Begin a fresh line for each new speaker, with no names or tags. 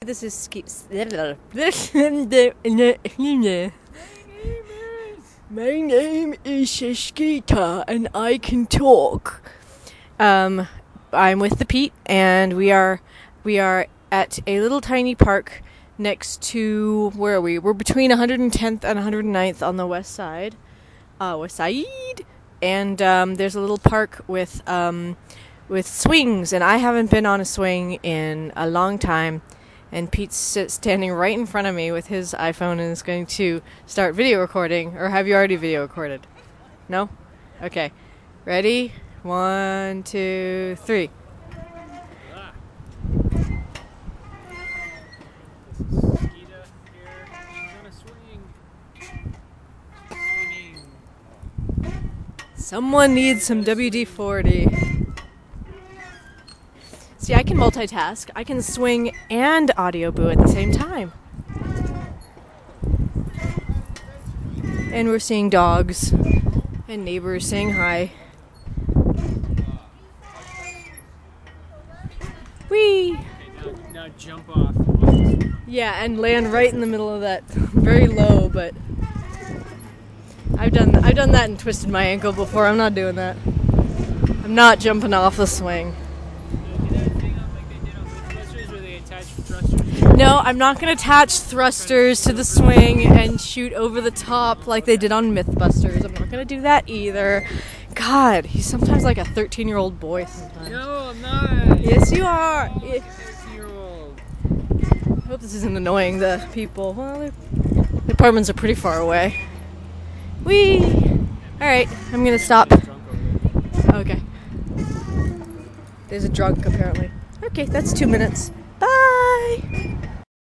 This is My name is Shashkita, and I can talk. I'm with the Pete, and we are at a little tiny park next to, where are we? We're between 110th and 109th on the west side. And there's a little park with swings, and I haven't been on a swing in a long time. And Pete's standing right in front of me with his iPhone and is going to start video recording. Or have you already video recorded? No? Okay. Ready? 1, 2, 3. Someone needs some WD-40. See, I can multitask. I can swing and audio boo at the same time. And we're seeing dogs and neighbors saying hi. Whee!
Now jump off.
Yeah, and land right in the middle of that. Very low, but I've done that and twisted my ankle before. I'm not doing that. I'm not jumping off the swing. No, I'm not going to attach thrusters to the swing and shoot over the top like they did on Mythbusters. I'm not going to do that either. God, he's sometimes like a 13-year-old boy sometimes.
No, I'm not.
Yes, you are.
I'm a 13-year-old.
I hope this isn't annoying the people. Well, the apartments are pretty far away. Whee! Alright, I'm going to stop. Okay. There's a drunk, apparently. Okay, that's 2 minutes.